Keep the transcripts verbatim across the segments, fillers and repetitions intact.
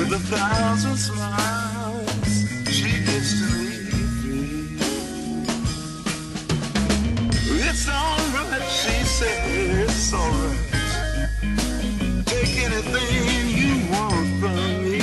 with a thousand smiles, she gives to me free. It's alright, she said, it's alright. Take anything you want from me.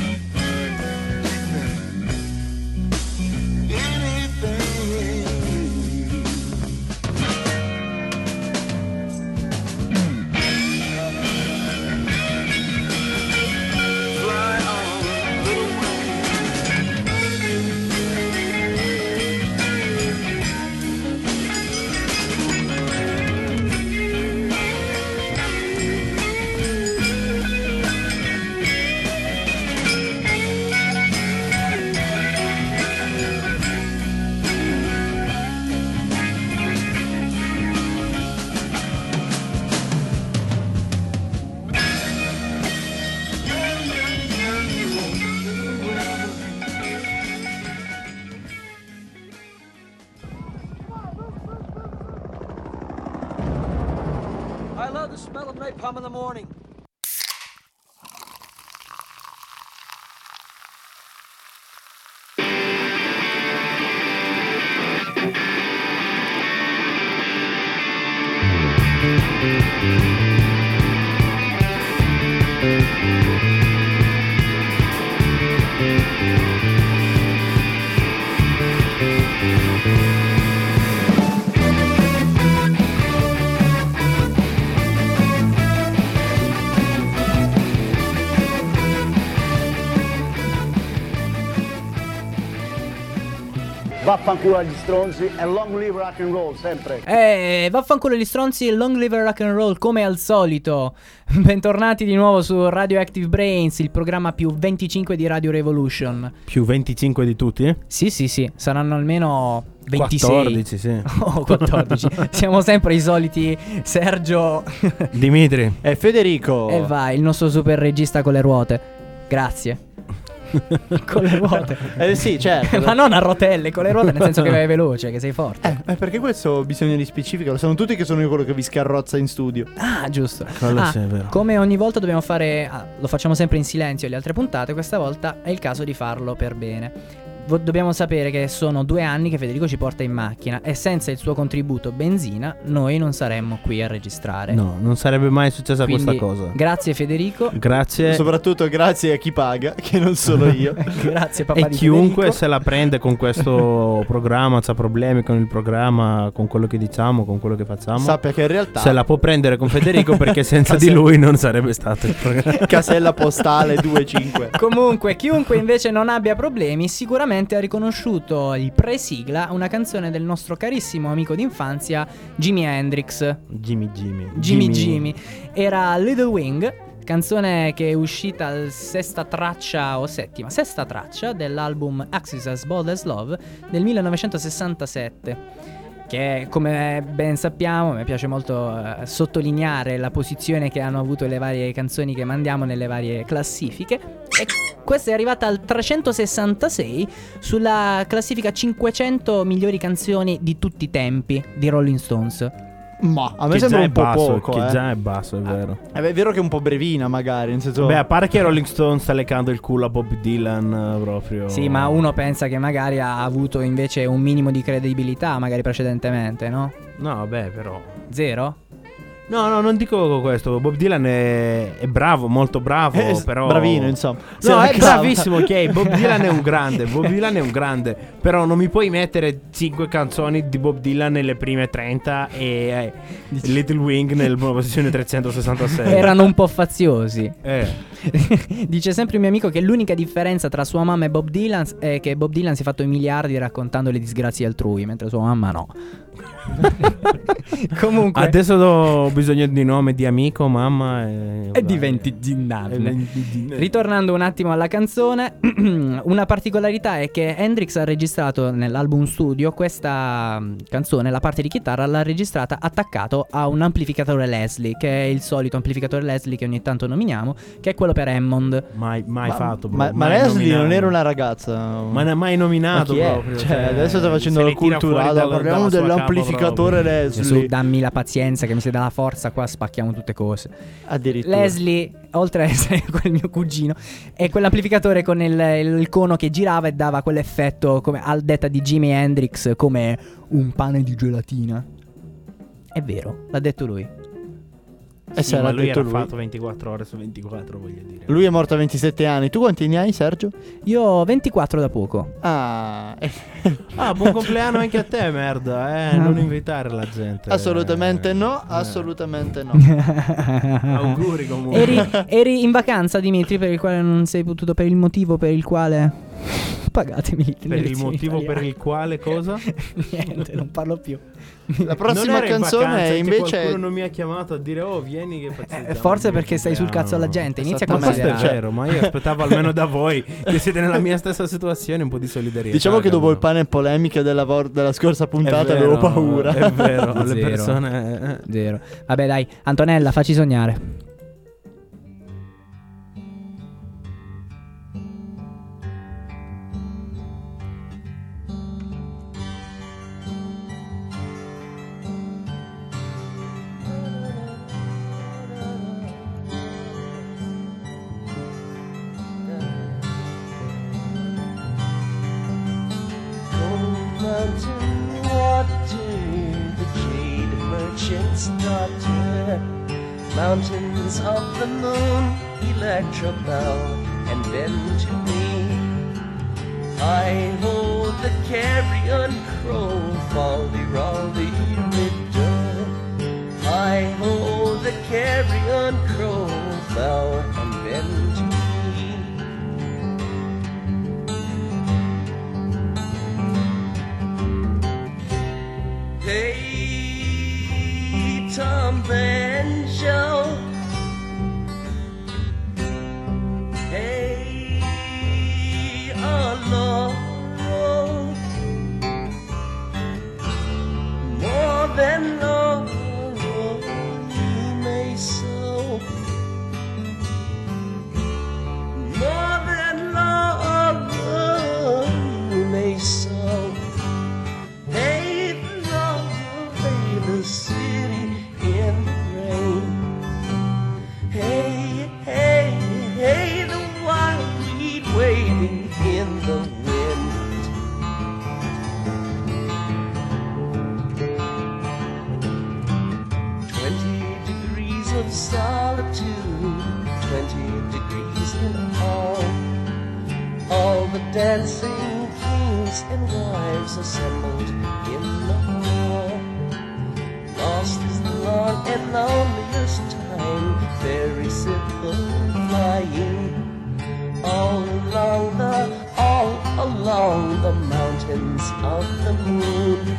I love the smell of napalm in the morning. Vaffanculo agli stronzi e long live rock and roll, sempre. Eh, vaffanculo agli stronzi e long live rock and roll come al solito. Bentornati di nuovo su Radioactive Brains, il programma più venticinque di Radio Revolution. Più venticinque di tutti, eh? Sì, sì, sì, saranno almeno ventisei. quattordici, sì. Oh, quattordici. Siamo sempre i soliti Sergio, Dimitri e Federico. E vai, il nostro super regista con le ruote. Grazie. Con le ruote. Eh sì, certo. Ma non a rotelle, con le ruote nel senso che vai veloce, che sei forte. Eh, perché questo bisogna di specifica. Lo sanno tutti che sono io quello che vi scarrozza in studio. Ah, giusto. Quello ah, sì, è vero. Come ogni volta dobbiamo fare, ah, lo facciamo sempre in silenzio le altre puntate, questa volta è il caso di farlo per bene. Dobbiamo sapere che sono due anni che Federico ci porta in macchina e senza il suo contributo benzina noi non saremmo qui a registrare. No, non sarebbe mai successa Quindi, questa cosa. Grazie Federico. Grazie. Soprattutto grazie a chi paga, che non sono io. Grazie papà e di chiunque Federico. se la prende con questo programma, c'ha problemi con il programma, con quello che diciamo, con quello che facciamo, sappia che in realtà se la può prendere con Federico perché senza di lui non sarebbe stato il programma. Casella postale due cinque. Comunque, chiunque invece non abbia problemi sicuramente ha riconosciuto il pre-sigla, una canzone del nostro carissimo amico d'infanzia Jimi Hendrix. Jimmy Jimmy Jimmy Jimmy. Era Little Wing, canzone che è uscita al sesta traccia o settima, sesta traccia dell'album Axis as Bold as Love del millenovecentosessantasette. Che come ben sappiamo, mi piace molto uh, sottolineare la posizione che hanno avuto le varie canzoni che mandiamo nelle varie classifiche. E questa è arrivata al trecentosessantasei sulla classifica cinquecento migliori canzoni di tutti i tempi di Rolling Stones. Ma a me che sembra già un è po' basso, poco, che eh. già è basso, è vero. Eh, beh, è vero che è un po' brevina magari, nel senso. Beh, a parte che Rolling Stone sta leccando il culo a Bob Dylan uh, proprio. Sì, ma uno pensa che magari ha avuto invece un minimo di credibilità magari precedentemente, no? No, beh, però Zero? No, no, non dico questo. Bob Dylan è, è bravo, molto bravo, Eh, però bravino, insomma. No, Se è la cava. bravissimo, ok. Bob Dylan è un grande. Bob Dylan è un grande. Però non mi puoi mettere cinque canzoni di Bob Dylan nelle prime trenta e eh, Little Wing nella posizione trecentosessantasei. Erano un po' faziosi. Eh. Dice sempre il mio amico che l'unica differenza tra sua mamma e Bob Dylan è che Bob Dylan si è fatto i miliardi raccontando le disgrazie altrui, mentre sua mamma no. Comunque adesso ho bisogno di nome di amico, mamma e, e diventi Gindarne. Ritornando un attimo alla canzone, una particolarità è che Hendrix ha registrato nell'album studio questa canzone, la parte di chitarra l'ha registrata attaccato a un amplificatore Leslie, che è il solito amplificatore Leslie che ogni tanto nominiamo, che è quello per Hammond. Mai, mai Ma, fatto, bro. ma, ma mai Leslie nominato. non era una ragazza. Ma ne ha mai nominato Ma chi è? proprio. Cioè, adesso sta facendo se il li tira fuori culturato. dalla- Parliamo dalla sua dell'amplificatore l'amplificatore Gesù, Leslie. dammi la pazienza che mi si dà la forza, qua spacchiamo tutte cose. Addirittura. Leslie, oltre ad essere quel mio cugino, è quell'amplificatore con il, il cono che girava e dava quell'effetto, come al detta di Jimi Hendrix, come un pane di gelatina. È vero, l'ha detto lui. E Sì, se ma l'ha lui detto era lui. fatto ventiquattro ore su ventiquattro, voglio dire. Lui è morto a ventisette anni. Tu quanti ne hai, Sergio? Io ho ventiquattro da poco. Ah, eh, Ah, buon compleanno anche a te, merda, eh. Non invitare la gente. assolutamente Eh, no, eh. assolutamente no. Auguri comunque. Eri, eri in vacanza, Dimitri, per il quale non sei potuto, per il motivo per il quale... Pagatemi le Per il lezioni motivo per italiane. il quale cosa? Niente, non parlo più. La prossima Non ero in canzone vacanza, è che invece qualcuno non mi ha chiamato a dire "Oh, vieni che pazzesco". Eh, forse perché stai sul cazzo alla gente. Inizia a Ma questo è considerare. vero, ma io aspettavo almeno da voi che siete nella mia stessa situazione un po' di solidarietà. Diciamo che dopo il capito? pane e polemiche della, vor- della scorsa È puntata vero, avevo paura. È vero, le Zero. persone eh. Zero. Vabbè, dai, Antonella, facci sognare. Gold mountain water, the jade merchant's daughter. Mountains of the moon, Electra bow and bend to me. I hold the carrion crow, folly rolly riddle. I hold the carrion crow, bow and bend to me. Hey, Tom Banjo. Hey, Aloro. More than Laurel you may sow. More than Laurel you may sow. Hey, lay the city in the rain. Hey, hey, hey, the wild weed waving in the wind. Twenty degrees of solitude, twenty degrees in all. All the dancing kings and wives assembled in the hall. Lost is the long and loneliest time, very simple flying. All along the, all along the mountains of the moon.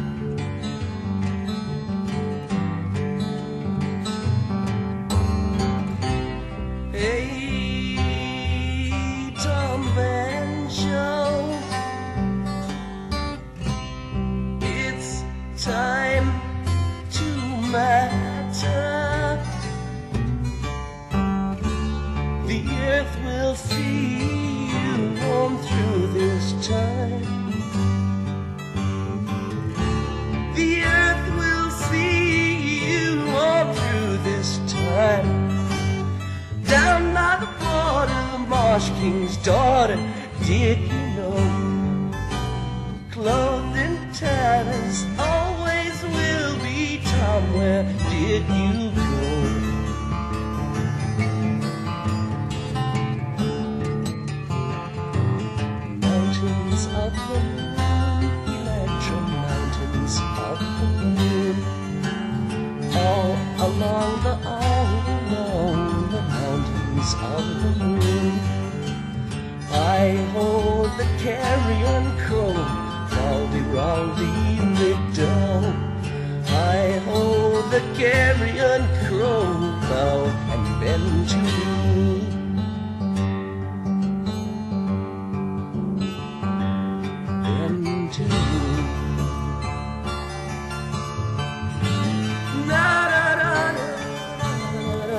Hey, Tom Banjo, it's time to matter. The earth will see you on through this time. The earth will see you on through this time. Down by the border, the Marsh King's daughter, did you know? Clothed in tatters, always will be Tom, where did you go? Mountains of the moon, Electra, mountains of the moon. All along the, all along the mountains of the moon. I hold the carrion crow, rolly rolly riddle. I hold the carrion crow, bow and bend to me. Bend to me. Na, na, na, na, na,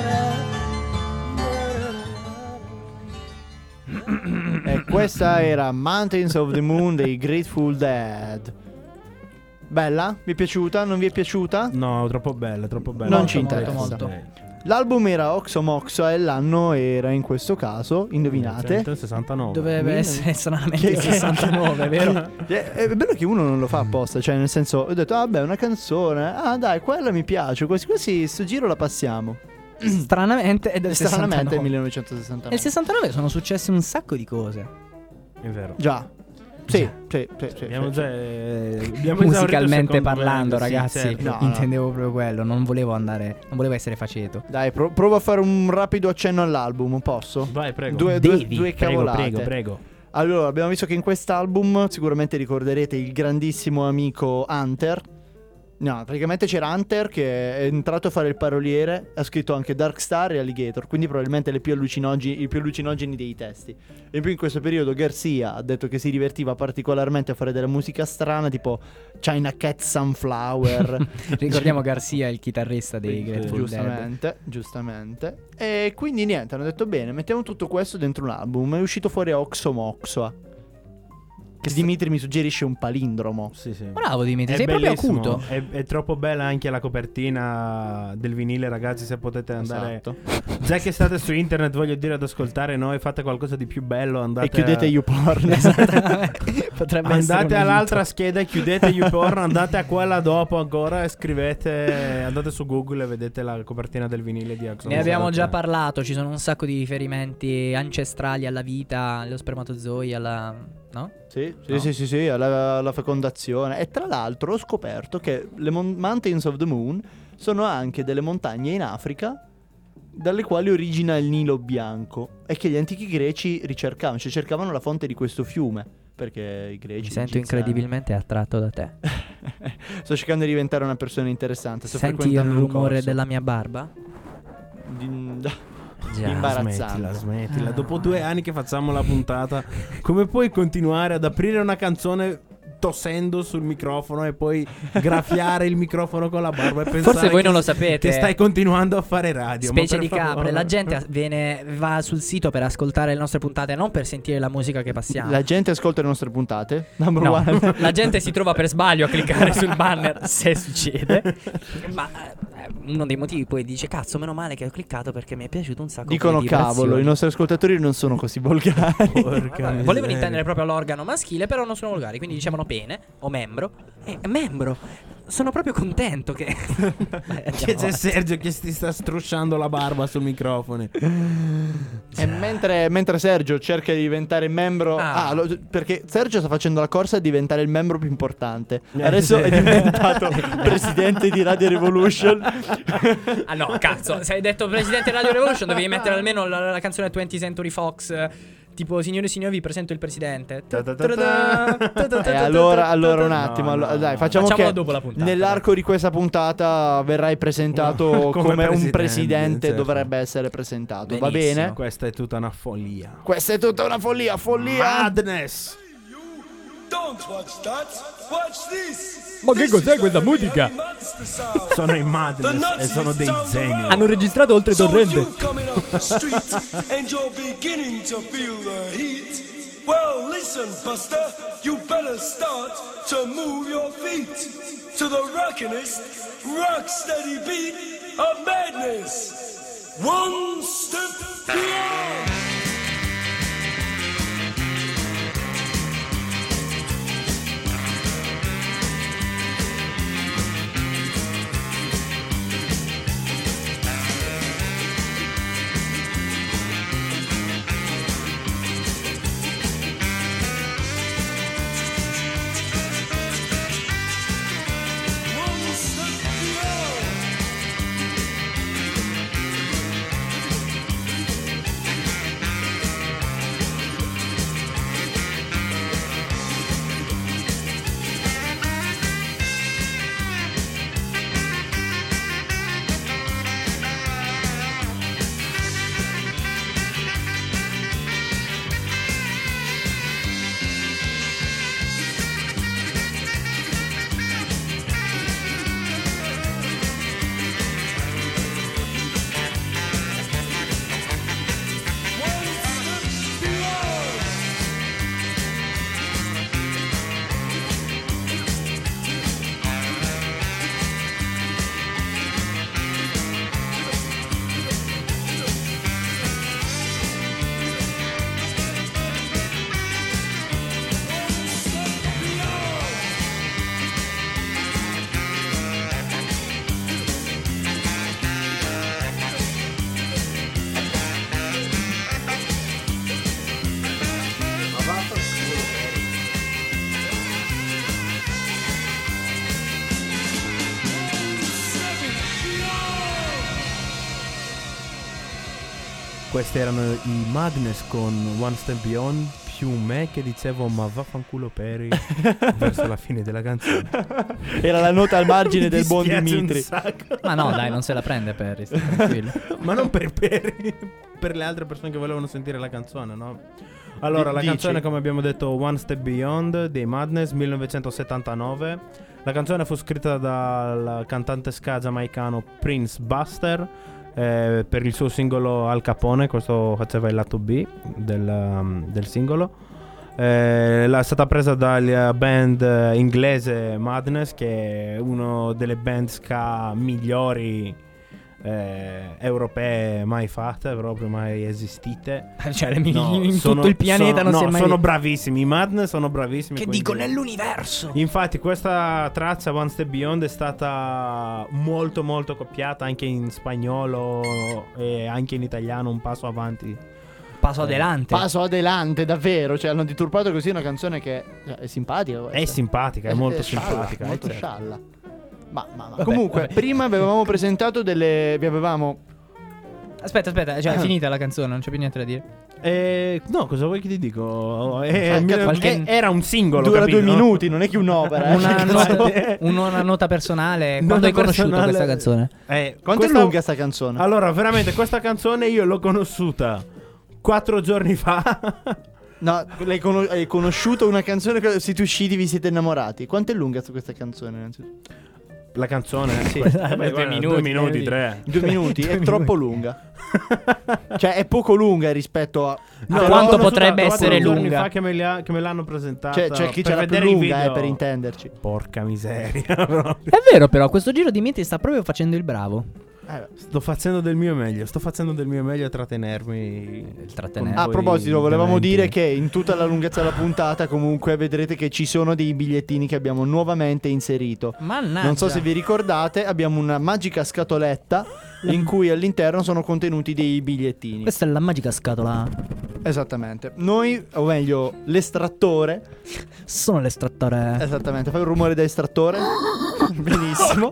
na, na, na. E questa era Mountains of the Moon dei Grateful Dead. Bella? Vi è piaciuta? Non vi è piaciuta? No, troppo bella, troppo bella. Non Molto, ci molto, interessa. molto. L'album era Oxo Moxo e l'anno era in questo caso, indovinate? sessantanove. Dovrebbe Mille- essere stranamente Che- il sessantanove, vero? Eh, È bello che uno non lo fa apposta, cioè nel senso, ho detto, ah beh, una canzone, ah dai, quella mi piace, quasi quasi sto giro la passiamo. Stranamente è del Stranamente è sessantanove. millenovecentosessantanove. Nel sessantanove sono successe un sacco di cose. È vero. Già. Sì, sì, sì, sì, Abbiamo sì, già, sì. eh, abbiamo esaurito il Musicalmente secondo parlando, band, sì, ragazzi, certo. No, intendevo proprio quello. Non volevo andare, non volevo essere faceto. Dai, pro- provo a fare un rapido accenno all'album, posso? Vai, prego. Due, due, Devi. due Prego, cavolate. prego, prego. Allora, abbiamo visto che in quest'album sicuramente ricorderete il grandissimo amico Hunter. No, praticamente c'era Hunter che è entrato a fare il paroliere, ha scritto anche Darkstar e Alligator, quindi probabilmente le più allucinogeni, i più allucinogeni dei testi. E poi in questo periodo Garcia ha detto che si divertiva particolarmente a fare della musica strana, tipo China Cat Sunflower. Ricordiamo Garcia, il chitarrista dei Sì, Grateful Dead. Giustamente, giustamente. E quindi niente, hanno detto bene, mettiamo tutto questo dentro un album. È uscito fuori Oxo Moxoa. Che Dimitri mi suggerisce un palindromo. Sì, sì. Bravo Dimitri, È sei proprio bellissimo. acuto. È, è troppo bella anche la copertina del vinile, ragazzi. Se potete andare, Esatto. già che state su internet, voglio dire, ad ascoltare noi, fate qualcosa di più bello. Andate E chiudete a... YouPorn. Potrebbe essere Andate un all'altra aiuto. scheda, chiudete YouPorn, andate a quella dopo ancora e scrivete, andate su Google e vedete la copertina del vinile di Axon. Ne abbiamo già parlato, ci sono un sacco di riferimenti ancestrali alla vita, allo spermatozoi, alla... no? Sì, sì, No. sì, sì, sì, alla, alla fecondazione. E tra l'altro ho scoperto che le mon- Mountains of the Moon sono anche delle montagne in Africa dalle quali origina il Nilo bianco e che gli antichi greci ricercavano, cioè cercavano la fonte di questo fiume. Perché i greci... Mi sento gli egiziani- incredibilmente attratto da te. Sto cercando di diventare una persona interessante. Sto Senti il frequentando un rumore corso. della mia barba? Di- Già. Imbarazzante. Smettila, smettila. Dopo due anni che facciamo la puntata, come puoi continuare ad aprire una canzone tossendo sul microfono e poi graffiare il microfono con la barba e pensare Forse voi che- non lo sapete. che stai continuando a fare radio? Ma Specie per di capre, favore. la gente viene, va sul sito per ascoltare le nostre puntate, non per sentire la musica che passiamo. La gente ascolta le nostre puntate. Number No, one. la gente si trova per sbaglio a cliccare sul banner, se succede. Ma eh, uno dei motivi poi dice: cazzo, meno male che ho cliccato perché mi è piaciuto un sacco. Dicono di cavolo, vibrazioni." i nostri ascoltatori non sono così volgari. Porca Vabbè, miseria. volevano intendere proprio l'organo maschile, però non sono volgari, quindi dicevano pene o membro. E membro, sono proprio contento che. Vai, andiamo Che c'è avanti. Sergio che ti sta strusciando la barba sul microfono. E mentre, mentre Sergio cerca di diventare membro, Ah. ah, lo- perché Sergio sta facendo la corsa a diventare il membro più importante. Eh, Adesso sì. è diventato presidente di Radio Revolution. Ah no, cazzo, se hai detto presidente Radio Revolution dovevi mettere almeno la, la canzone twentieth Century Fox. eh, Tipo, signore e signori, vi presento il presidente. E allora, allora un attimo, No, allora, no, dai, no. facciamo Facciamolo che dopo la puntata, nell'arco di questa puntata verrai presentato Come come, un presidente, presidente certo. dovrebbe essere presentato. Va Benissimo. bene? Questa è tutta una follia. Questa è tutta una follia, follia. Madness. Don't watch that. Watch this. Ma che cos'è questa musica? Sono i Madness e sono dei zeni. Hanno registrato oltre So torrente. you coming up the street and you're beginning to feel the heat. Well, listen, Buster, you better start to move your feet to the rockinest, rock steady beat of madness. One step beyond. One step beyond. questi erano i Madness con One Step Beyond, più me che dicevo ma vaffanculo Peri verso la fine della canzone. Era la nota al margine Mi del buon dispiace un Dimitri. sacco. Ma no, dai, non se la prende Perry, stai tranquillo. Ma non per Peri, per le altre persone che volevano sentire la canzone, no? Allora, la Dici. canzone, come abbiamo detto, One Step Beyond dei Madness, millenovecentosettantanove. La canzone fu scritta dal cantante ska giamaicano Prince Buster eh, per il suo singolo Al Capone. Questo faceva il lato B del, um, del singolo. Eh, è stata presa dalla band eh, inglese Madness, che è una delle band ska migliori eh, europee mai fatte, proprio mai esistite. Cioè, le migli- No, in sono- tutto il pianeta sono- non si no, è mai... sono bravissimi. I Madness sono bravissimi. Che quindi- dico nell'universo. Infatti questa traccia One Step Beyond è stata molto molto copiata anche in spagnolo e anche in italiano, un passo avanti. Passo adelante. Passo adelante, davvero. Cioè, hanno deturpato così una canzone che cioè, è simpatica. questa. È simpatica, è molto scialla, simpatica. eh, molto certo. scialla. Ma, ma, ma. Vabbè, comunque, vabbè. prima avevamo presentato delle. Vi avevamo. Aspetta, aspetta, cioè è finita la canzone, non c'è più niente da dire. Eh, no, cosa vuoi che ti dico? Eh, Eh, mi- qualche- eh, Era un singolo. Dura capito? due minuti, non è che un'opera. eh. Una, Che nota, cazzo- una nota personale. Nota Quando hai conosciuto personale- questa canzone? Eh, Quanto questa- è lunga sta canzone? Allora, veramente, questa canzone io l'ho conosciuta quattro giorni fa. No, l'hai cono- hai conosciuto una canzone che siete usciti, vi siete innamorati. Quanto è lunga questa canzone? innanzitutto? La canzone? Sì. Questa- Due guarda, minuti, due minuti, eh, tre. Due minuti? È troppo lunga. Cioè, è poco lunga rispetto a. No, Però- quanto l'ho potrebbe conosciuta essere quattro giorni lunga? fa che me, li ha- che me l'hanno presentata. Cioè, c'è chi per ce l'ha più vedere i lunga, video. eh, per intenderci. Porca miseria. proprio. È vero, però, questo giro Dimitri sta proprio facendo il bravo. Eh, Sto facendo del mio meglio. Sto facendo del mio meglio a trattenermi. Il trattenere. A Poi proposito, volevamo ovviamente- dire che in tutta la lunghezza della puntata comunque vedrete che ci sono dei bigliettini che abbiamo nuovamente inserito. Mannaggia. Non so se vi ricordate, abbiamo una magica scatoletta in cui all'interno sono contenuti dei bigliettini. Questa è la magica scatola. Esattamente. Noi, o meglio, l'estrattore. Sono l'estrattore. Esattamente, fai un rumore da estrattore. Benissimo.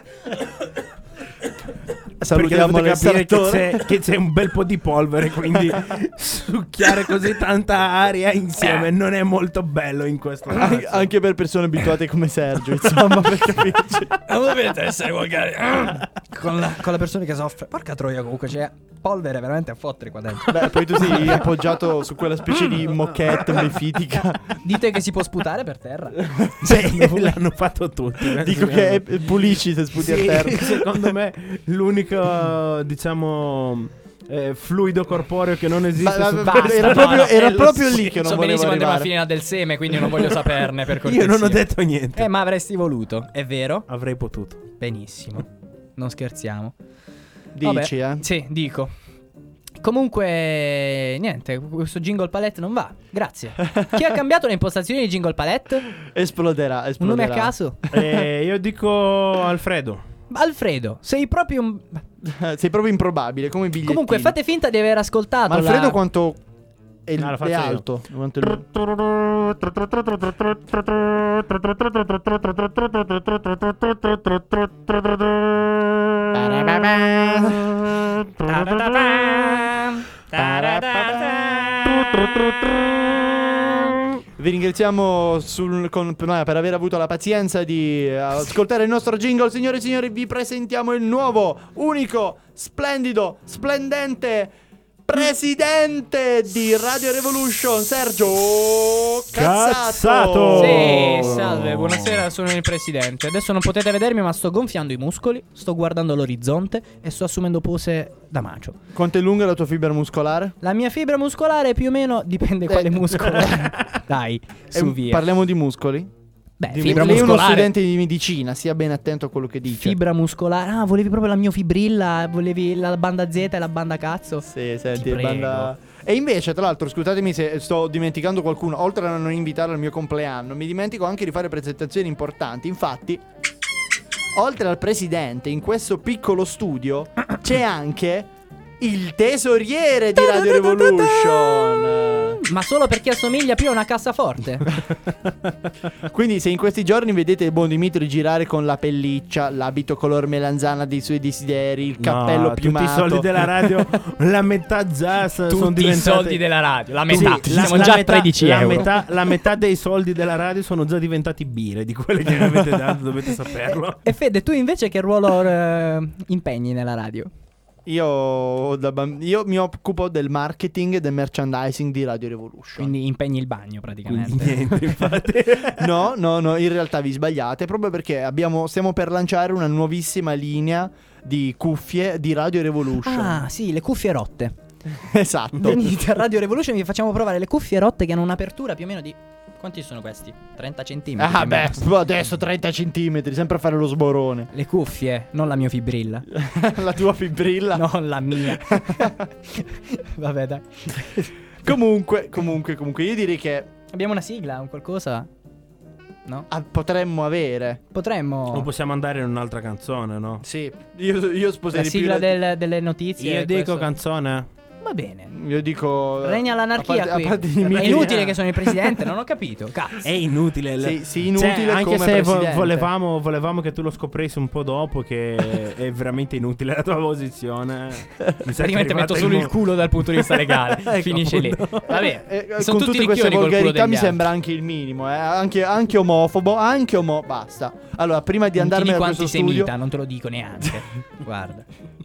Perché Salutiamo dovete capire che l'estrattore. c'è, che c'è un bel po' di polvere, quindi succhiare così tanta aria insieme non è molto bello in questo An- caso. Anche per persone abituate come Sergio, insomma, per capirci. Non dovete essere volgari. con, la, con la persona che soffre. Porca troia, comunque c'è polvere veramente a fottere qua dentro. Beh, poi tu sei appoggiato su quella specie di moquette mefitica. Dite che si può sputare per terra. Sì, l'hanno fatto tutti. Dico che è, è pulisci se sputi Sì, a terra. secondo me l'unico, diciamo, eh, fluido corporeo che non esiste Ma- su ma- Basta, era no, proprio, no, era è lo proprio sì. lì che non so volevo benissimo andiamo alla arrivare. fine del seme, quindi non voglio saperne per cortesia. Io non ho detto niente. Eh, ma avresti voluto, è vero? Avrei potuto. Benissimo. Non scherziamo. Dici, Vabbè, eh? Sì, dico. Comunque, niente, questo jingle palette non va. Grazie. Chi ha cambiato le impostazioni di jingle palette? Esploderà, Un esploderà. nome a caso? Eh, io dico Alfredo. Alfredo, sei proprio un... Sei proprio improbabile, come i bigliettini. Comunque, fate finta di aver ascoltato Ma Alfredo la... quanto è, No, lo è faccio io. alto? Quanto è lui? Vi ringraziamo sul- con- no, per aver avuto la pazienza di eh, ascoltare il nostro jingle. Signore e signori, vi presentiamo il nuovo, unico, splendido, splendente presidente di Radio Revolution, Sergio Cazzato. Cazzato! Sì, salve, buonasera, sono il presidente. Adesso non potete vedermi, ma sto gonfiando i muscoli, sto guardando l'orizzonte e sto assumendo pose da macio. Quanto è lunga la tua fibra muscolare? La mia fibra muscolare più o meno dipende quale Eh. muscolo. Dai, su Eh, via. Parliamo di muscoli? Beh, Di- fibra Lei è uno muscolare. studente di medicina, sia ben attento a quello che dice. Fibra muscolare. Ah, volevi proprio la mia fibrilla, volevi la banda Z e la banda cazzo. Sì, senti, Ti prego. banda... E invece, tra l'altro, scusatemi se sto dimenticando qualcuno, oltre a non invitare al mio compleanno, mi dimentico anche di fare presentazioni importanti. Infatti, oltre al presidente, in questo piccolo studio c'è anche il tesoriere di Radio Revolution. Ma solo perché assomiglia più a una cassaforte. Quindi se in questi giorni vedete il buon Dimitri girare con la pelliccia, l'abito color melanzana dei suoi desideri, il cappello No, piumato, tutti i soldi della radio, la metà già s- sono Tutti i diventati soldi della radio, la metà. Sì, Siamo la già a metà- tredici la euro. Metà, la metà dei soldi della radio sono già diventati bire, di quelle che mi avete dato, dovete saperlo. E Fede, tu invece che ruolo eh, impegni nella radio? Io, da bamb- io mi occupo del marketing e del merchandising di Radio Revolution. Quindi impegni il bagno praticamente. Quindi niente, infatti. No, no, no, in realtà vi sbagliate, proprio perché abbiamo, stiamo per lanciare una nuovissima linea di cuffie di Radio Revolution. Ah, sì, le cuffie rotte. Esatto. Venite a Radio Revolution e vi facciamo provare le cuffie rotte che hanno un'apertura più o meno di... Quanti sono questi? trenta centimetri. Ah più o beh, meno. adesso trenta centimetri, sempre a fare lo sborone. Le cuffie, non la mia fibrilla. La tua fibrilla. Non la mia. Vabbè, dai. Comunque, comunque, comunque, io direi che Abbiamo una sigla, un qualcosa? No? ah, potremmo avere. Potremmo... O possiamo andare in un'altra canzone, no? Sì, io, io La sposerei sigla più la- del- delle notizie. Io dico questo- canzone. Va bene. Io dico Regna l'anarchia a parte, qui. a parte È Dimitri- inutile che sono il presidente, non ho capito. Cazzo. È inutile. il- Sì, sì, inutile Cioè, anche come se vo- presidente. volevamo, volevamo che tu lo scoprissi un po' dopo, che è veramente inutile la tua posizione. Mi sa che è Praticamente metto arrivata solo mo- il culo dal punto di vista legale. Ecco, Finisce lì. appunto. Vabbè, Eh, sono con tutti tutte queste ricchioni col culo volgarità degli mi altri. sembra anche il minimo, eh. anche, anche omofobo, anche omo... Basta. Allora, prima di Non ti andarmene dico da questo antisemita, studio, non te lo dico neanche. Guarda.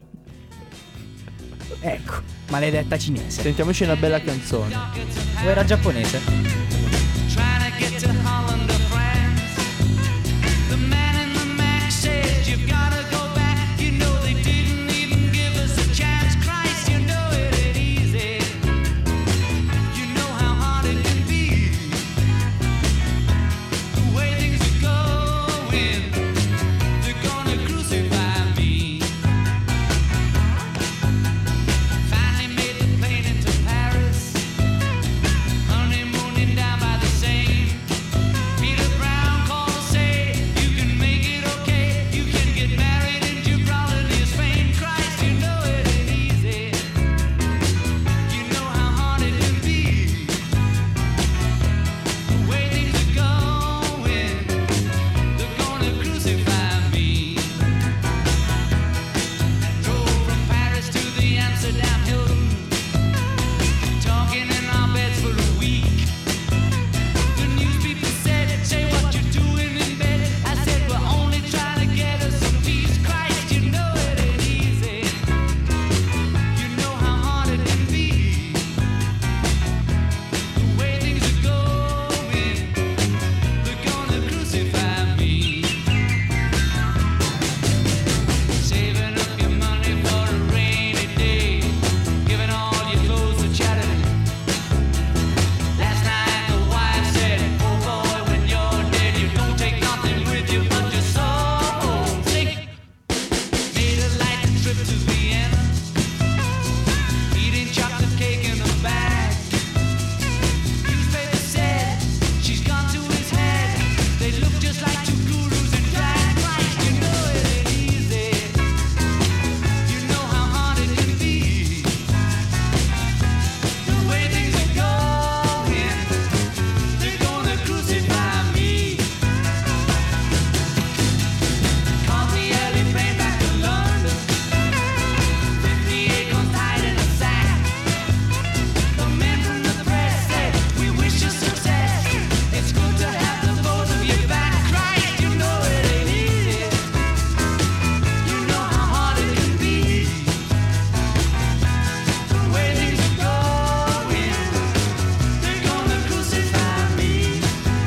Ecco, maledetta cinese. sentiamoci una bella canzone. O era giapponese? Trying to get to Holland or France. The man in the Mac says you've gotta go back. You know they didn't even give us a chance. Christ, you know it ain't easy. You know how hard it can be. The way things are going, they're gonna crucify me. Finally made the plane into Paris. Honeymooning down by the Seine. Peter Brown called to say you can make it okay. You can get married in Gibraltar near Spain. Christ, you know it ain't easy. You know how hard it can be. The way things are going, they're gonna crucify me. Drove from Paris to the Amsterdam Hilton. Talking in our beds for a week. The news people said, say what you're doing in bed. I said, we're only trying to get us some peace. Christ, you know it ain't easy. You know how hard it can be. The way things are going, they're gonna crucify me. Saving up your money for a rainy day. Giving all your clothes to charity. Last night the wife said, oh boy, when you're dead, you don't take nothing with you but your soul. Sick. Made a light trip to Vienna. Eating chocolate cake in a bag. Newspaper said, she's gone to his head. They look just like two gurus in drag. Christ, you know it ain't easy. You know how hard it can be. The way things are going, they're gonna crucify me. Caught the early plane back to London. fifty-eight guns tied in a sack. The men from the press said, we wish you success. It's good to have the both of you back. Christ, you know it ain't easy. You know how hard it can be. The way things are going, they're gonna crucify me.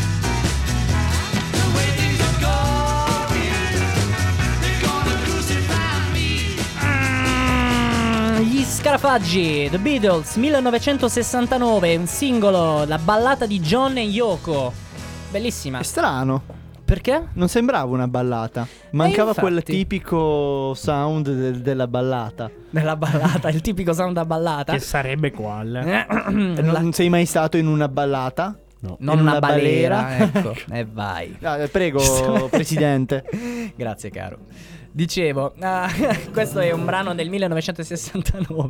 The way things are going, they're gonna crucify me. Ah, Gli Scarafaggi, The Beatles, millenovecentosessantanove, un singolo, la ballata di John e Yoko. Bellissima. È strano, Perché? non sembrava una ballata. Mancava infatti. quel tipico sound del- della ballata. Nella ballata, il tipico sound da ballata. Che sarebbe quale? E La- Non sei mai stato in una ballata? No. non in una, una balera, balera? ecco. E vai. Ah, eh, prego, presidente. Grazie caro. Dicevo, ah, questo è un brano del millenovecentosessantanove.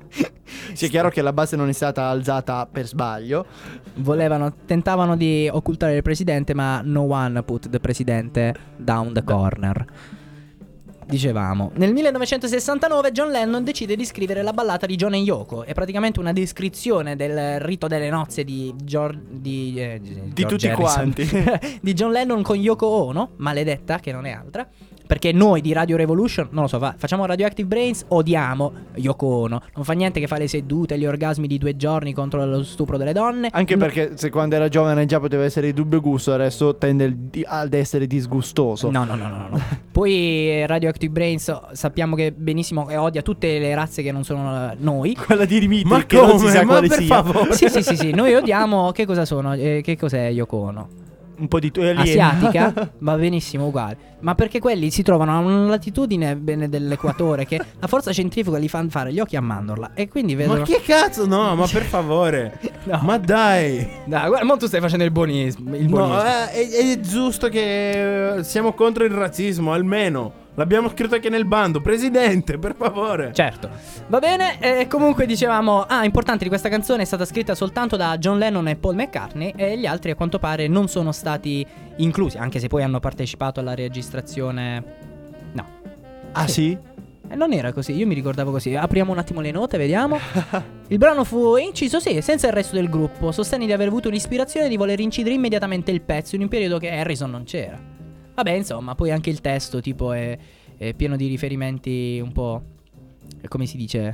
Sia chiaro che la base non è stata alzata per sbaglio. Volevano, tentavano di occultare il presidente, ma no one put the presidente down the corner. Dicevamo, nel millenovecentosessantanove John Lennon decide di scrivere la ballata di John e Yoko. È praticamente una descrizione del rito delle nozze di George, di, eh, Di George tutti Harrison. quanti. Di John Lennon con Yoko Ono, maledetta che non è altra. Perché noi di Radio Revolution, non lo so, fa- facciamo Radioactive Brains, odiamo Yoko Ono. Non fa niente che fa le sedute, gli orgasmi di due giorni contro lo stupro delle donne. Anche No- perché se quando era giovane già poteva essere di dubbio gusto, adesso tende il- di- ad essere disgustoso. No, no, no, no, no. Poi eh, Radioactive Brains sappiamo che benissimo che odia tutte le razze che non sono eh, noi. Quella di Dimitri, Ma che non si come? sa Ma quale per sia. favore. Sì, sì, sì, sì, noi odiamo. Che cosa sono? Eh, che cos'è Yoko Ono? Un po' di tu- aliena. Asiatica? Va benissimo, uguale. Ma perché quelli si trovano a una latitudine bene dell'equatore che la forza centrifuga li fa fare gli occhi a mandorla. E quindi vedono. Ma che cazzo? No, ma per favore. No. Ma dai. Dai, guarda, mo tu stai facendo il buonismo. Il buonismo. No, eh, è, è giusto che eh, siamo contro il razzismo, almeno. L'abbiamo scritto anche nel bando. Presidente, per favore. Certo. Va bene, e comunque dicevamo, ah, importante di questa canzone è stata scritta soltanto da John Lennon e Paul McCartney e gli altri a quanto pare non sono stati inclusi, anche se poi hanno partecipato alla registrazione. No. Ah sì? E non era così, io mi ricordavo così. Apriamo un attimo le note, vediamo. Il brano fu inciso, sì, senza il resto del gruppo. Sostenne di aver avuto l'ispirazione di voler incidere immediatamente il pezzo in un periodo che Harrison non c'era. Vabbè, insomma, poi anche il testo tipo è, è pieno di riferimenti un po', come si dice?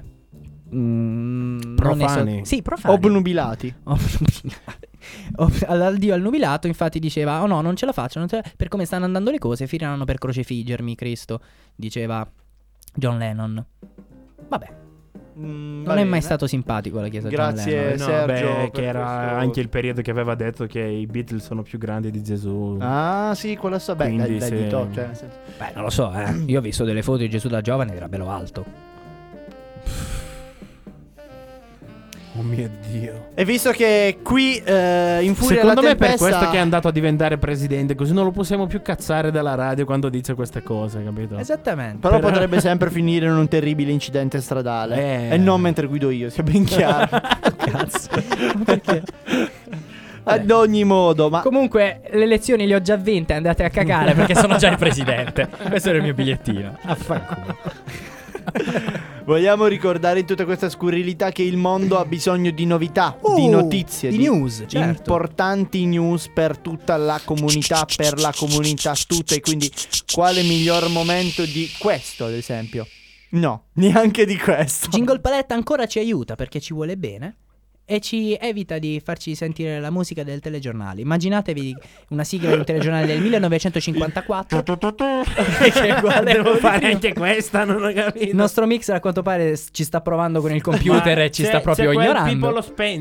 Mm, non Profani. ne so- Sì, profani. Obnubilati. Obnubilati. Ob- All'addio al nubilato, infatti diceva: oh no, non ce la faccio, non ce la- per come stanno andando le cose finiranno per crocefiggermi, Cristo, diceva John Lennon. Vabbè, Mm, non è mai stato simpatico la chiesa Grazie, John Lennon. No, Sergio, beh, per che era questo- anche il periodo che aveva detto che i Beatles sono più grandi di Gesù. Ah sì, quello sta bene. Quindi Dai, dai, se- di to- cioè, nel senso- Beh, non lo so, eh. Io ho visto delle foto di Gesù da giovane ed era bello alto. Oh mio Dio. E visto che qui eh, in furia Secondo la me è per tempesta... questo che è andato a diventare presidente, così non lo possiamo più cazzare dalla radio quando dice queste cose, capito? Esattamente. Però Per- potrebbe sempre finire in un terribile incidente stradale. Eh. E non mentre guido io, sia ben chiaro. Cazzo. Perché? Ad ogni modo, ma Comunque, le elezioni le ho già vinte, andate a cagare perché sono già il presidente. Questo era il mio bigliettino. Affanculo. vogliamo ricordare in tutta questa scurrilità che il mondo ha bisogno di novità, Oh, di notizie, di news, certo. importanti news per tutta la comunità, per la comunità tutta. E quindi quale miglior momento di questo, ad esempio? No, neanche di questo. Jingle Palette ancora ci aiuta perché ci vuole bene e ci evita di farci sentire la musica del telegiornale. Immaginatevi una sigla di un telegiornale del millenovecentocinquantaquattro. Che è uguale Devo al fare primo. anche questa, non ho capito. Il nostro mixer a quanto pare s- ci sta provando con il computer Ma e ci c'è- sta proprio c'è quel ignorando. pippolo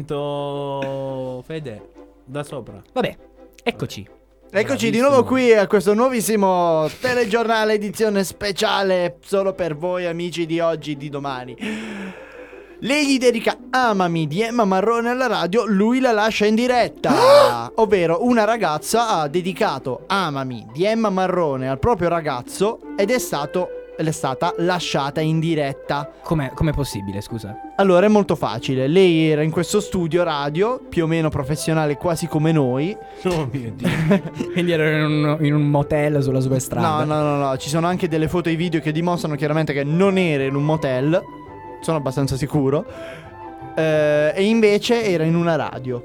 spento, Fede, da sopra. Vabbè, eccoci. Eccoci di Bravissimo. nuovo qui a questo nuovissimo telegiornale, edizione speciale solo per voi amici di oggi e di domani. Lei gli dedica Amami di Emma Marrone alla radio, lui la lascia in diretta. Ovvero una ragazza ha dedicato Amami di Emma Marrone al proprio ragazzo ed è stato ed è stata lasciata in diretta. Com'è, com'è possibile, scusa? Allora è molto facile, lei era in questo studio radio, più o meno professionale quasi come noi. Oh mio Dio. Quindi ero in un, in un motel sulla sua strada. No, no, no, no, ci sono anche delle foto e video che dimostrano chiaramente che non era in un motel. Sono abbastanza sicuro. Eh, e invece era in una radio.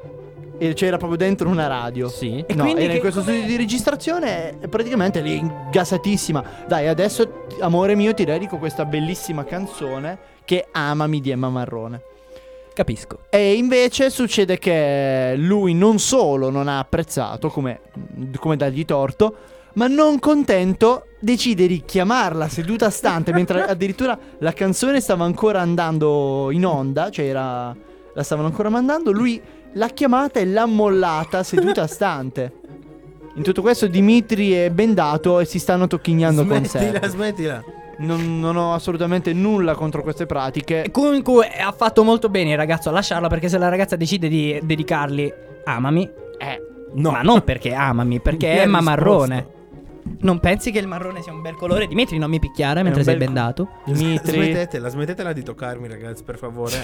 E c'era proprio dentro una radio. Sì. E No, quindi era che- in questo studio di registrazione e praticamente lì ingasatissima. Dai, adesso, amore mio, ti dedico questa bellissima canzone che è Amami di Emma Marrone. Capisco. E invece succede che lui non solo non ha apprezzato, come, come dargli torto, ma non contento decide di chiamarla seduta stante mentre addirittura la canzone stava ancora andando in onda, cioè era, la stavano ancora mandando, lui l'ha chiamata e l'ha mollata seduta stante. In tutto questo Dimitri è bendato e si stanno tocchignando con sé. Smettila, smettila. Non, non ho assolutamente nulla contro queste pratiche. E comunque ha fatto molto bene il ragazzo a lasciarla perché se la ragazza decide di dedicarli Amami, eh, No. ma non perché Amami, perché Mi è ha Emma risposto. Marrone. Non pensi che il marrone sia un bel colore? Dimitri, non mi picchiare mentre un sei bel bendato. Dimitri. Smettetela, smettetela di toccarmi, ragazzi, per favore.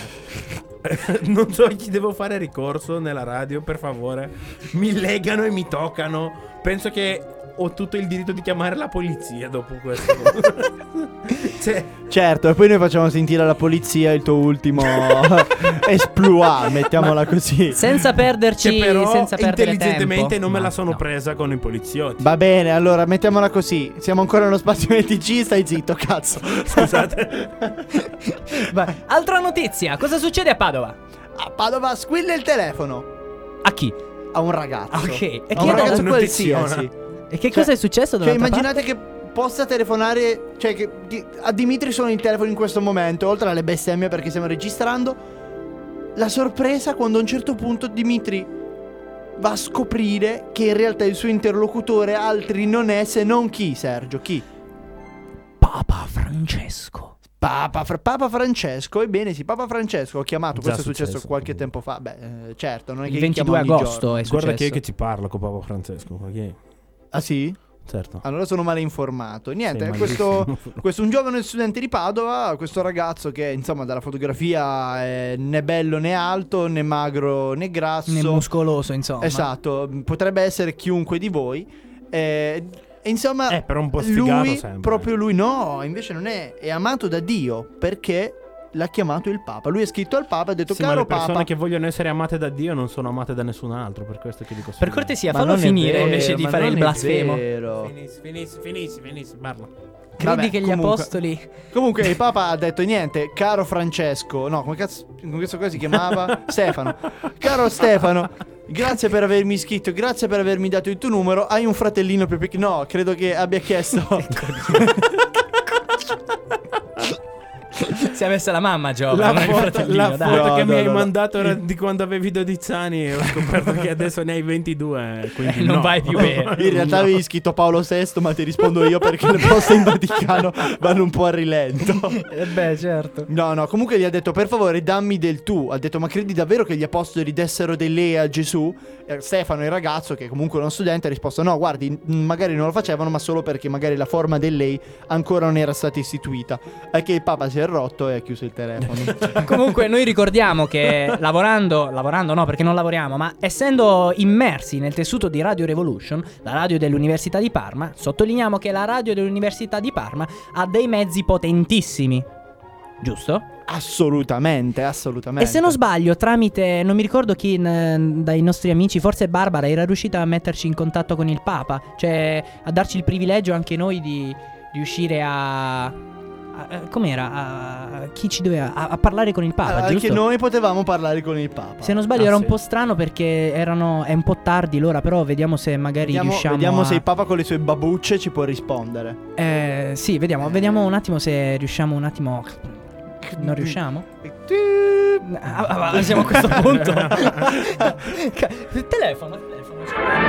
Non so a chi devo fare ricorso nella radio, per favore. Mi legano e mi toccano. Penso che ho tutto il diritto di chiamare la polizia dopo questo. Cioè, Certo, e poi noi facciamo sentire alla polizia il tuo ultimo esploit, mettiamola così. Senza perderci, che però senza perdere intelligentemente tempo. non me la Ma sono no. presa con i poliziotti. Va bene, allora mettiamola così. Siamo ancora nello spazio N T C, stai zitto, cazzo. Scusate. Vai. Altra notizia, cosa succede a Padova? A Padova squilla il telefono A chi? a un ragazzo. Ok, e a chi un è ragazzo dato qualsiasi. notiziona? E che Cioè- cosa è successo Cioè dall'altra immaginate che possa telefonare, cioè che, che a Dimitri suona il telefono in questo momento, oltre alle bestemmie perché stiamo registrando. La sorpresa quando a un certo punto Dimitri va a scoprire che in realtà il suo interlocutore altri non è se non chi, Sergio? Chi? Papa Francesco. Papa, Fra- Papa Francesco. Ebbene sì, Papa Francesco ho chiamato, Già questo è successo successo. qualche tempo fa. Beh, eh, certo, non è che Il li chiamo ventidue ogni agosto giorno. è Guarda chi è successo. che ti parla con Papa Francesco. Ma chi è? Ah sì? Certo. Allora sono male informato. Niente, Sei questo, malissimo. questo è un giovane studente di Padova, questo ragazzo che insomma dalla fotografia è né bello né alto, né magro né grasso. Ne muscoloso, insomma. Esatto, potrebbe essere chiunque di voi. Eh, e insomma, Eh, però un po' sfigato lui, sempre. proprio lui, no, invece non è, è amato da Dio perché l'ha chiamato il Papa. Lui è scritto al Papa e ha detto: Sì, ma caro le persone Papa. che vogliono essere amate da Dio non sono amate da nessun altro. Per questo che dico Per sì. cortesia, Ma fallo non è finire vero, invece di ma fare non il è blasfemo. vero. Finissi, finissi, finissi, finissi, parla. Credi Vabbè, che gli comunque- apostoli. Comunque il Papa ha detto niente, caro Francesco, no, come cazzo, come questo qua si chiamava? Stefano. Caro Stefano, grazie per avermi iscritto, grazie per avermi dato il tuo numero. Hai un fratellino più piccolo? No, credo che abbia chiesto. Si è messa la mamma, Giova. La non il foto, fratellino, la dai. foto No, che no, mi hai no, no. mandato era di quando avevi dodici anni e ho scoperto che adesso ne hai ventidue. Quindi Eh, non no. vai più bene. In realtà avevi iscritto Paolo sesto, ma ti rispondo io perché le poste in Vaticano vanno un po' a rilento. Eh beh, certo. No, no, comunque gli ha detto per favore dammi del tu. Ha detto ma credi davvero che gli apostoli dessero del lei a Gesù? E Stefano, il ragazzo, che comunque è uno studente, ha risposto no, guardi, m- magari non lo facevano, ma solo perché magari la forma del lei ancora non era stata istituita. E che il Papa si è rotto e ha chiuso il telefono. Comunque noi ricordiamo che lavorando, lavorando no perché non lavoriamo, ma essendo immersi nel tessuto di Radio Revolution, la radio dell'Università di Parma, sottolineiamo che la radio dell'Università di Parma ha dei mezzi potentissimi, giusto? Assolutamente, assolutamente. E se non sbaglio, tramite, non mi ricordo chi in- dai nostri amici, forse Barbara, era riuscita a metterci in contatto con il Papa, cioè a darci il privilegio anche noi di riuscire a... a- a- com'era? A, chi ci doveva... A, a parlare con il Papa, Allora, giusto? anche noi potevamo parlare con il Papa. Se non sbaglio Ah, era sì. un po' strano perché erano, è un po' tardi l'ora, però vediamo se magari Vediamo, riusciamo vediamo a... se il Papa con le sue babucce ci può rispondere. Eh, sì, vediamo, vediamo un attimo se riusciamo un attimo... Non riusciamo? Ah, ah, ah, siamo a questo punto. Ca- telefono, telefono.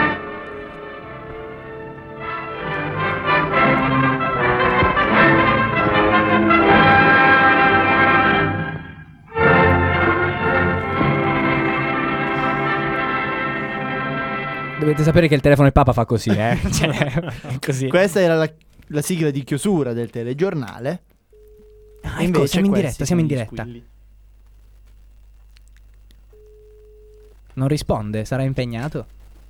Dovete sapere che il telefono del Papa fa così, eh? Cioè, così. Questa era la, la sigla di chiusura del telegiornale. Ah, E ecco, siamo in questi diretta, siamo in sono gli diretta. squilli. Non risponde, sarà impegnato.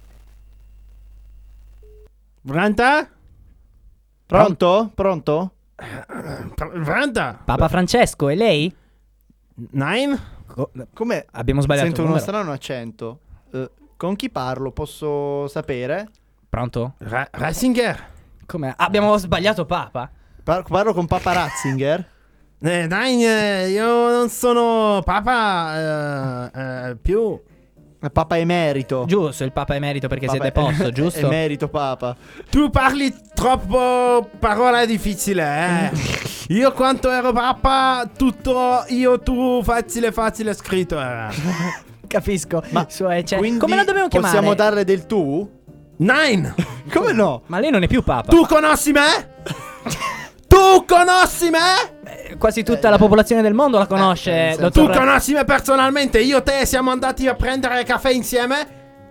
Pronta? Pronto? Pronto? Pr- Pronta? Papa Francesco, è lei? Nine? Co- Come? Abbiamo sbagliato Sento il uno numero. strano accento. Eh, con chi parlo? Posso sapere? Pronto? Ra- Ratzinger? Come? Abbiamo sbagliato Papa? Par- parlo con Papa Ratzinger? Eh, Nine, eh, io non sono papa eh, eh, più. Papa emerito. Giusto, il Papa emerito perché Papa siete posto, giusto? Emerito Papa. Tu parli troppo parola difficile, eh. Io quando ero papa, tutto io, tu, facile, facile scritto era. Capisco. Ma Sua ecce- quindi come la dobbiamo chiamare? possiamo darle del tu? Nine! Come no? Ma lei non è più Papa. Tu conosci me? Tu conosci me? Eh, Quasi tutta la popolazione del mondo la conosce, eh, nel senso- Tu dottor... conosci me personalmente? Io e te siamo andati a prendere caffè insieme?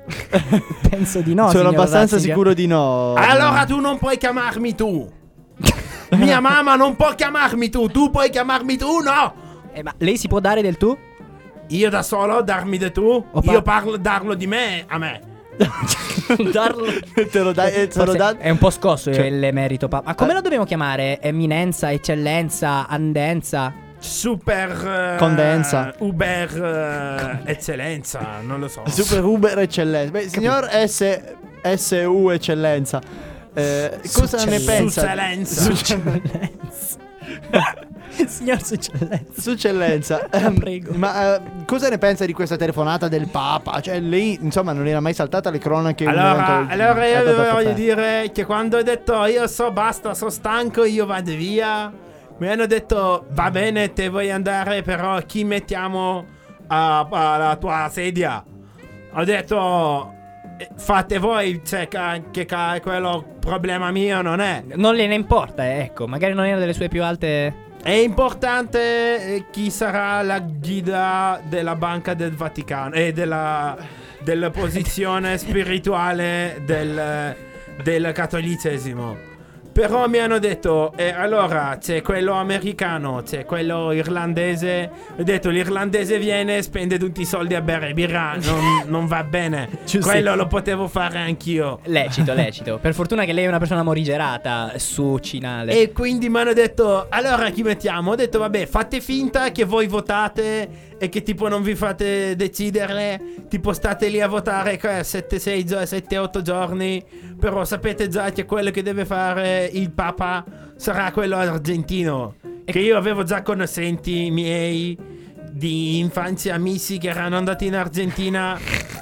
Penso di no. Sono signor abbastanza Ratzinger. sicuro di no. Allora tu non puoi chiamarmi tu. Mia mamma non può chiamarmi tu. Tu puoi chiamarmi tu? No. Eh, ma lei si può dare del tu? Io da solo darmi di tu? O pa- Io parlo darlo di me a me. Darlo. Te lo dai, eh, te lo Forse dà- è un po' scosso Cioè- l'emerito papa. Ma come lo dobbiamo chiamare? Eminenza, eccellenza, andenza? Super eh, Condensa. Uber eh, eccellenza, non lo so. Super Uber eccellenza. Beh, signor S, S U eccellenza. Eh, cosa ne pensa? Succellenza. Succellenza. Signor Succellenza. Su eccellenza, ehm, prego. ma eh, cosa ne pensa di questa telefonata del Papa? Cioè, lei, insomma, non era mai saltata alle cronache. un Allora, momento- allora è io andata a voglio caffè. dire che quando ho detto io so basta, sono stanco, io vado via, mi hanno detto va bene, te vuoi andare, però chi mettiamo a- alla tua sedia? Ho detto eh, fate voi, cioè ca- che ca- quello problema mio non è. Non gliene importa, eh, ecco. Magari non era delle sue più alte. È importante eh, chi sarà la guida della Banca del Vaticano e della, della posizione spirituale del, del cattolicesimo. Però mi hanno detto, eh, allora c'è quello americano, c'è quello irlandese. Ho detto, l'irlandese viene, spende tutti i soldi a bere birra, non, non va bene. Giusto. Quello lo potevo fare anch'io. Lecito, lecito. Per fortuna che lei è una persona morigerata su Cinale. E quindi mi hanno detto, allora chi mettiamo? Ho detto, vabbè, fate finta che voi votate e che tipo non vi fate decidere. Tipo state lì a votare sette sei sette otto giorni. Però sapete già che quello che deve fare il Papa sarà quello argentino. Che io avevo già conoscenti miei di infanzia, amici che erano andati in Argentina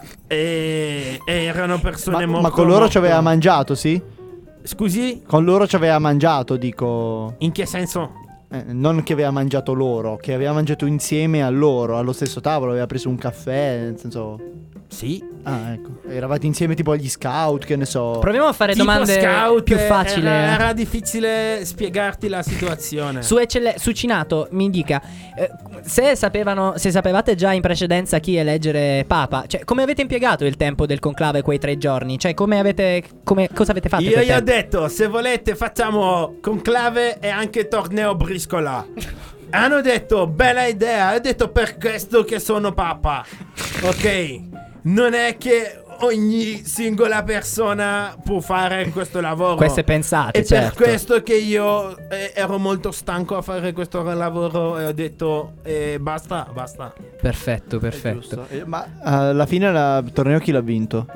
e, e erano persone Ma, molto ma con loro molto- ci aveva mangiato, sì? Scusi? Con loro ci aveva mangiato, dico. In che senso? Eh, non che aveva mangiato loro, che aveva mangiato insieme a loro, allo stesso tavolo, aveva preso un caffè, nel senso. Sì. Ah, ecco. Eravate insieme tipo agli scout, che ne so. Proviamo a fare Tipo domande scout, più eh, facili. Era, era difficile spiegarti la situazione. Su, eccelle- su Cinato mi dica, eh, se sapevano, se sapevate già in precedenza chi eleggere Papa, cioè come avete impiegato il tempo del conclave quei tre giorni? Cioè come avete, come, cosa avete fatto? Io quel gli ho tempo? detto, se volete facciamo conclave e anche torneo briscola. Hanno detto, bella idea. Ho detto, per questo che sono Papa. Ok, non è che ogni singola persona può fare questo lavoro. Queste pensate, E certo. per questo che io eh, ero molto stanco a fare questo lavoro e ho detto, eh, basta, basta. Perfetto, perfetto. Giusto. Eh, Ma alla fine il torneo chi l'ha vinto?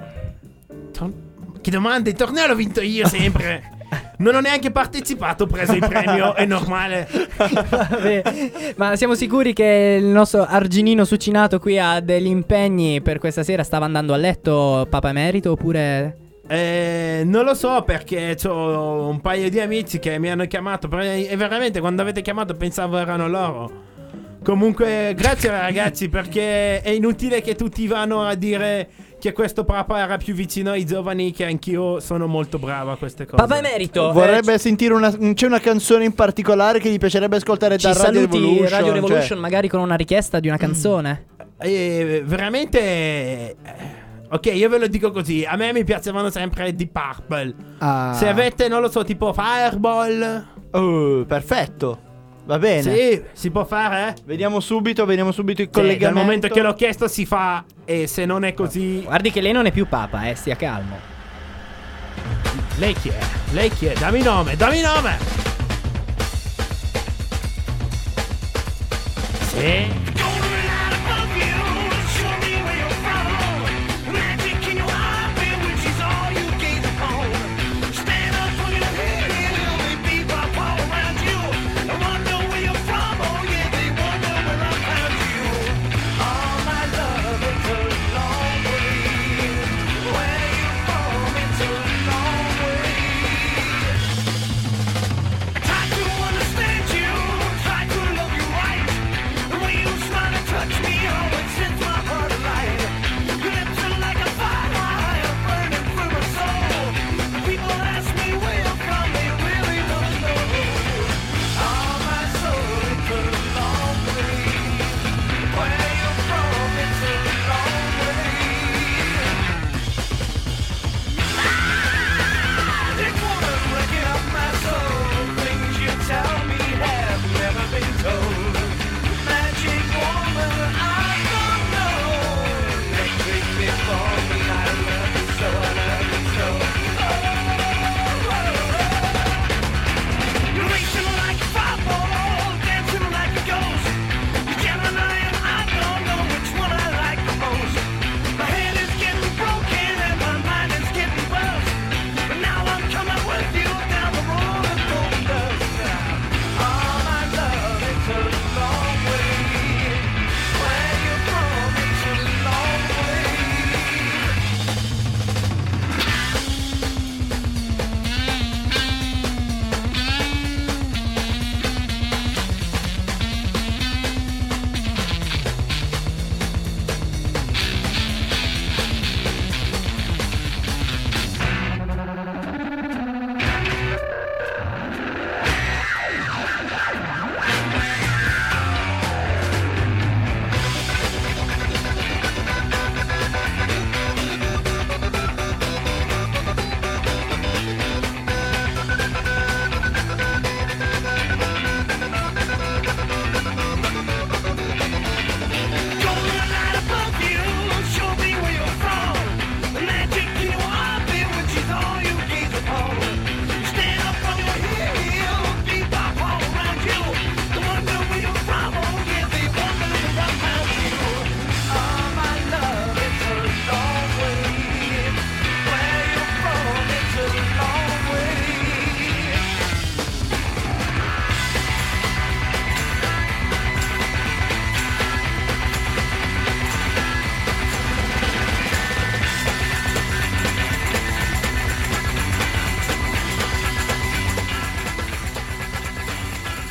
Che domande, il torneo l'ho vinto io sempre. Non ho neanche partecipato, ho preso il premio, è normale. Vabbè, ma siamo sicuri che il nostro arginino succinato qui ha degli impegni per questa sera? Stava andando a letto Papa Emerito oppure... Eh, non lo so perché ho un paio di amici che mi hanno chiamato per- e veramente quando avete chiamato pensavo erano loro. Comunque grazie ragazzi, perché è inutile che tutti vanno a dire che questo Papa era più vicino ai giovani, che anch'io sono molto bravo a queste cose. Papa Emerito, Vorrebbe eh, sentire una. C'è una canzone in particolare che gli piacerebbe ascoltare ci da Radio saluti Revolution. Radio Revolution cioè- magari con una richiesta di una canzone. Eh, veramente eh, ok, io ve lo dico così, a me mi piacevano sempre Deep Purple. Ah. Se avete, non lo so, tipo Fireball. Oh, perfetto. Va bene. Sì, si può fare, eh? Vediamo subito, vediamo subito il Sì, dal collegamento. momento che l'ho chiesto si fa. E se non è così. Guardi che lei non è più Papa, eh, stia calmo. Lei chi è? Lei chi è? Dammi nome, dammi nome! Sì. Try to understand you, try to love you right. The way you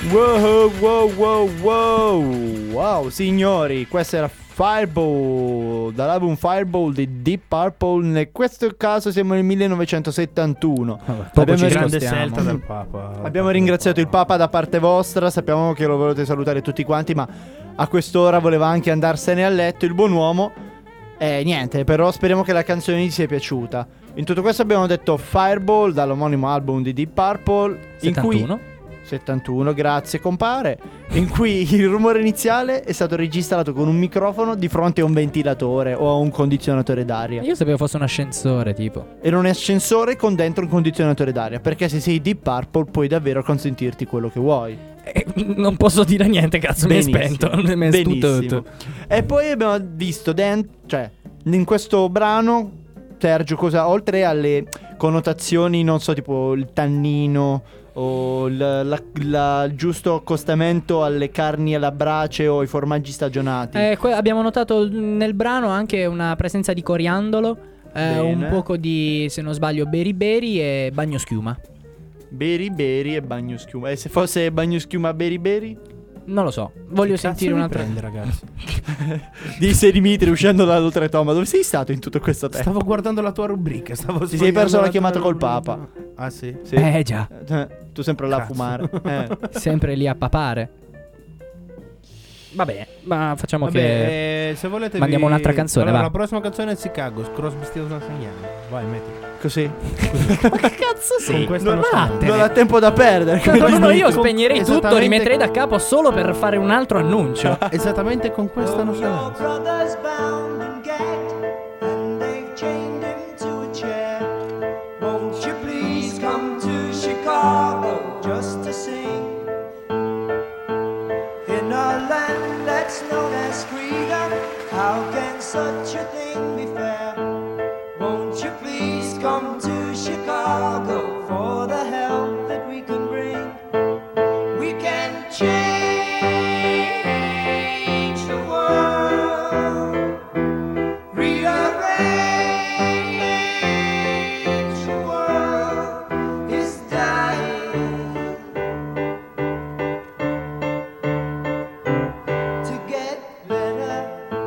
Wow, wow, wow, wow. Wow, signori, questo era Fireball, dall'album Fireball di Deep Purple. In questo caso siamo nel millenovecentosettantuno. Poco ci grande spostiamo. scelta del Papa. Abbiamo ringraziato il Papa da parte vostra. Sappiamo che lo volete salutare tutti quanti, ma a quest'ora voleva anche andarsene a letto il buon uomo. E niente, però speriamo che la canzone gli sia piaciuta. In tutto questo abbiamo detto Fireball dall'omonimo album di Deep Purple, in cui settantuno. settantuno, grazie compare, in cui il rumore iniziale è stato registrato con un microfono di fronte a un ventilatore o a un condizionatore d'aria. Io sapevo fosse un ascensore, tipo. Era un ascensore con dentro un condizionatore d'aria, perché se sei Deep Purple puoi davvero consentirti quello che vuoi. Eh, non posso dire niente, cazzo, Benissimo. mi è spento. Mi è Benissimo. tutto. E poi abbiamo visto dentro, cioè, in questo brano, Sergio, cosa, oltre alle connotazioni, non so, tipo il tannino o il la, la- il giusto accostamento alle carni alla brace o ai formaggi stagionati. Eh, que- abbiamo notato nel brano anche una presenza di coriandolo, eh, un Bene. poco di, se non sbaglio, beriberi e bagno schiuma. Beri beri e bagno schiuma. E se fosse bagno schiuma beri beri? Non lo so, voglio sentire un'altra. Prende, ragazzi. Di sei Dimitri uscendo dall'oltretomba. Dove sei stato in tutto questo tempo? Stavo guardando la tua rubrica. Stavo Ti sei perso sfogliando la chiamata tua col rubrica. Papa. Ah, sì? Sì. Eh già, Eh, tu sempre là a Cazzo. fumare. Eh. sempre lì a papare. Vabbè, ma facciamo Vabbè, che eh, se volete mandiamo vi- un'altra canzone, Allora, va. la prossima canzone è Chicago, Crosby, Stills and Young. Vai, metti. Così. Ma che cazzo Con sei? questa Non non so. vattene. Non ha tempo da perdere. No, no, no, io Con- spegnerei tutto, esattamente- rimetterei da capo solo per fare un altro annuncio. Esattamente con questa non Your sarà. brother's bound and gagged, and they've chained him to a chair. Won't you please come to Chicago just to sing? In a land that's known as freedom, how can such a thing be fair? Won't you please come to Chicago for the help that we can bring? We can change the world, rearrange the world is dying to get better.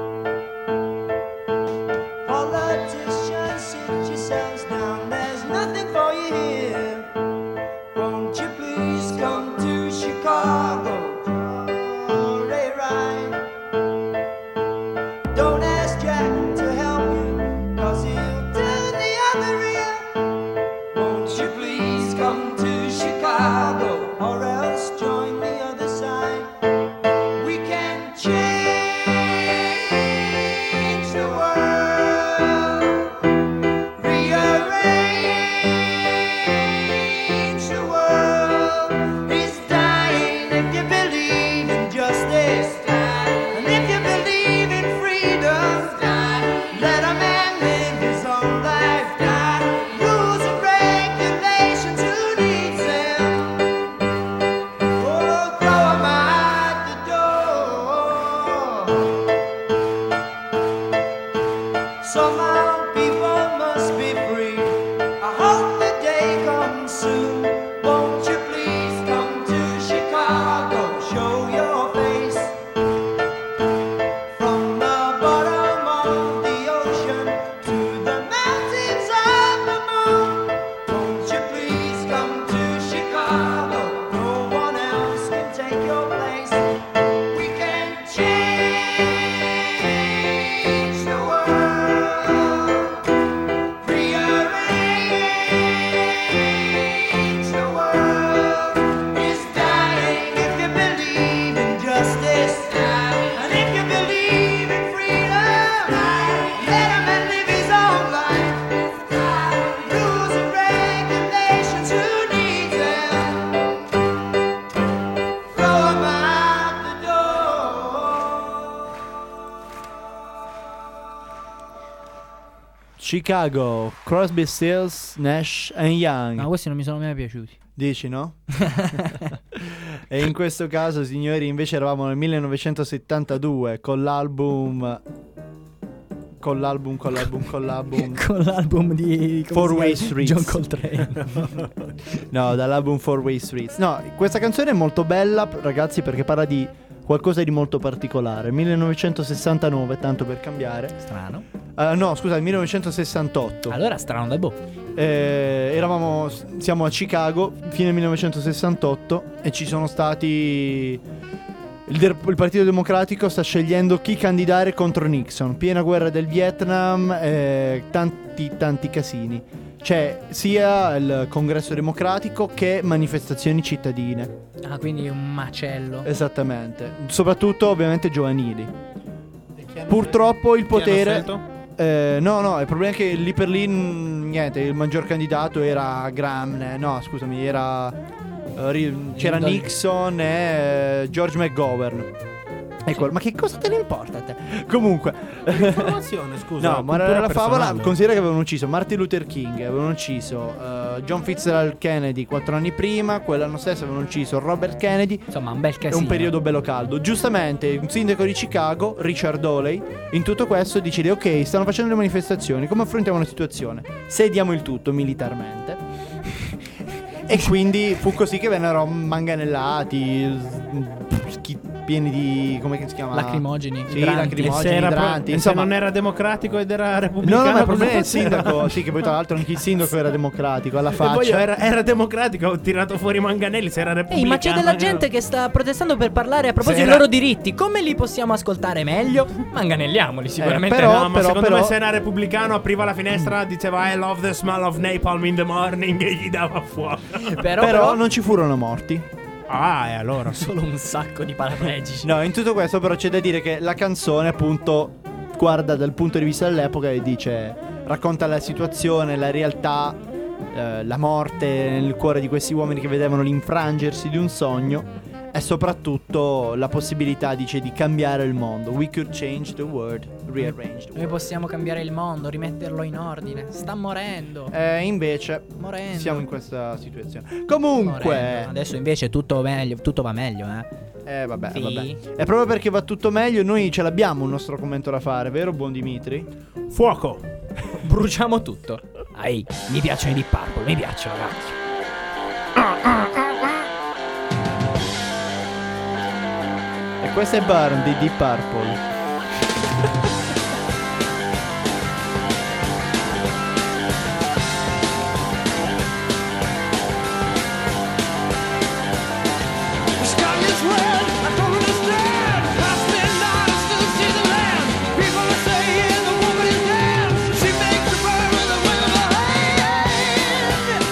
Politicians, sit yourselves down, there's nothing for you here. Won't you please come to Chicago for a ride? Don't ask Jack to help you, cause he'll turn the other ear. Won't you please come to Chicago, or else join the other side? We can change the world, rearrange the world. He's dying if you believe in justice, and if you believe in freedom, let a man live his own life. Rules and regulations, who needs them? Oh, throw 'em out the door. Somehow people must be free. I hope the day comes soon. Won't you please come to Chicago? Show your face. From the bottom of the ocean to the mountains of the moon. Won't you please come to Chicago? No one else can take your place. We can change the world, rearrange the world. Is dying if you believe in justice, and if you believe in freedom, let a man live his own life. Rules and regulations, who needs them? Throw 'em out the door. Chicago, Crosby, Stills, Nash and Young. No, questi non mi sono mai piaciuti. Dici, no? E in questo caso, signori, invece eravamo nel millenovecentosettantadue con l'album Con l'album, con l'album, con l'album. Con l'album di come Four si Way chiama? Streets. John Coltrane. No, dall'album Four Way Streets. No, questa canzone è molto bella, ragazzi, perché parla di qualcosa di molto particolare. millenovecentosessantanove, tanto per cambiare. Strano. Uh, no, scusa, millenovecentosessantotto. Allora strano da boh. Eh, eravamo, siamo a Chicago, fine millenovecentosessantotto, e ci sono stati... Il, de- il Partito Democratico sta scegliendo chi candidare contro Nixon. Piena guerra del Vietnam, eh, tanti tanti casini. C'è sia il Congresso Democratico che manifestazioni cittadine. Ah, quindi un macello. Esattamente. Soprattutto ovviamente giovanili. Purtroppo il potere... Eh, no, no, il problema è che lì per lì mh, niente, il maggior candidato era Graham, eh, no, scusami, era eh, ri- c'era Lyndon- Nixon e eh, George McGovern. Ecco, ma che cosa te ne importa a te? Comunque, Informazione, scusa. no, ma cultura la favola personale. considera che avevano ucciso Martin Luther King, avevano ucciso eh, John Fitzgerald Kennedy quattro anni prima, quell'anno stesso avevano ucciso Robert Kennedy. Insomma, un bel È casino. un periodo bello caldo. Giustamente, un sindaco di Chicago, Richard Hawley, in tutto questo decide: ok, stanno facendo le manifestazioni, come affrontiamo la situazione? Sediamo il tutto militarmente. E quindi fu così che vennero manganellati, schi- pieni di... come si chiama? Lacrimogeni. Sì, idranti. E lacrimogeni, se, era pro- idranti, e se insomma. non era democratico ed era No, repubblicano, no, ma il problema è il cosa sindaco. era? Sì, che poi tra l'altro anche il sindaco era democratico, alla E poi faccia. era, era democratico, ho tirato fuori Manganelli, se era Ehi, repubblicano. ma c'è della eh, gente che sta protestando per parlare a proposito Se dei era- loro diritti. Come li possiamo ascoltare meglio? Manganelliamoli sicuramente. però- No, ma secondo però- me se era repubblicano apriva la finestra, diceva I love the smell of napalm in the morning e gli dava fuoco. Però, Però non ci furono morti. Ah, e allora sì. solo un sacco di paraplegici. No, in tutto questo però c'è da dire che la canzone appunto guarda dal punto di vista dell'epoca e dice, racconta la situazione, la realtà, eh, la morte nel cuore di questi uomini che vedevano l'infrangersi di un sogno, e soprattutto la possibilità, dice, di cambiare il mondo. We could change the world, rearrange the Noi world. possiamo cambiare il mondo, rimetterlo in ordine. Sta morendo. E invece Morendo. siamo in questa situazione. Comunque, Morendo. Adesso invece tutto meglio, tutto va meglio, eh. eh vabbè, Sì. vabbè. E proprio perché va tutto meglio, noi ce l'abbiamo un nostro commento da fare, vero buon Dimitri? Fuoco. Bruciamo tutto. Ai, mi piacciono i Deep Purple, mi piacciono, ragazzi. E questo è Burn di Deep Purple. The sky is red, I don't understand. I spend nights to see the land. People are saying the woman is dead. She makes the burn with a wave of her hand.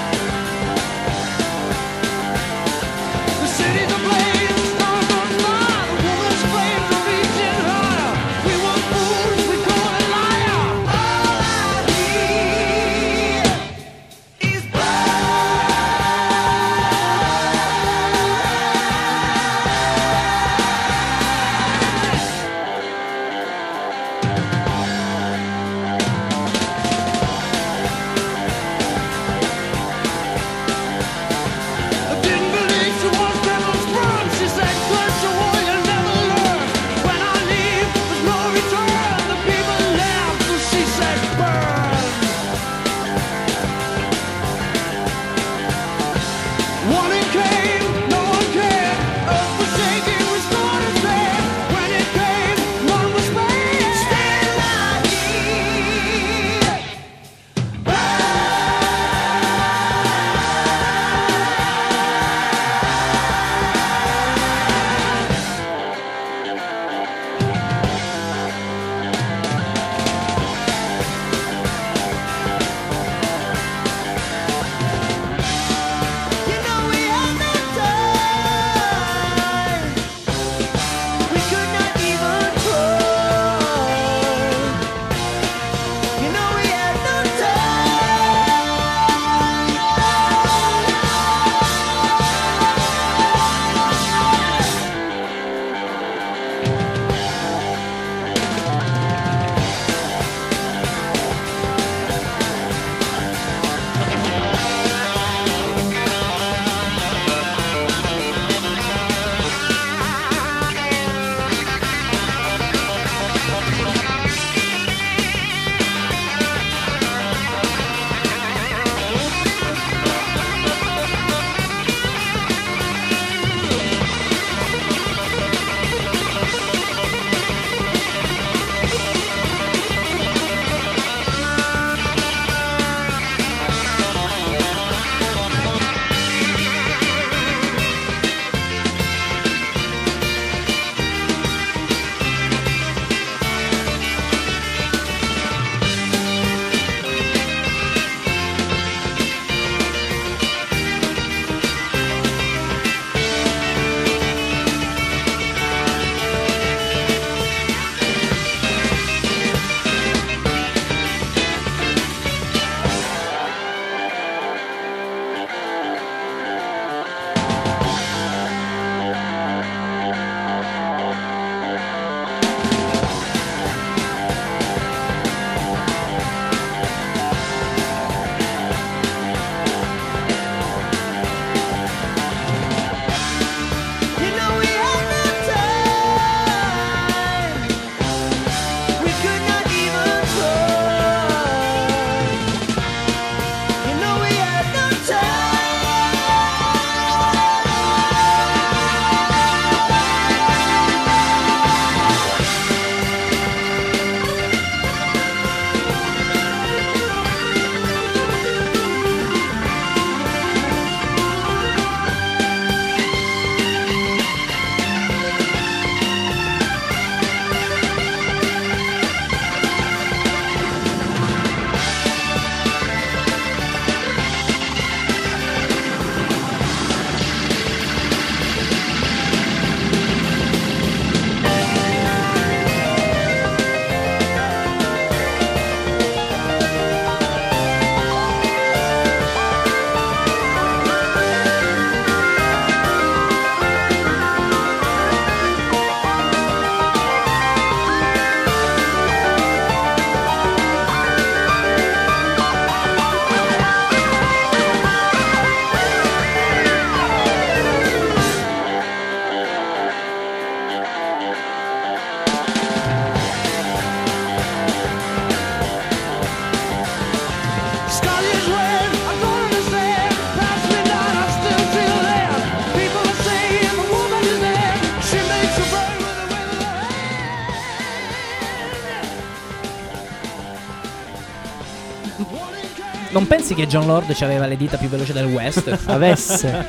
The city's ablaze, stars on fire. The woman's flames are reaching higher. We want Non pensi che Jon Lord aveva le dita più veloci del West? Avesse.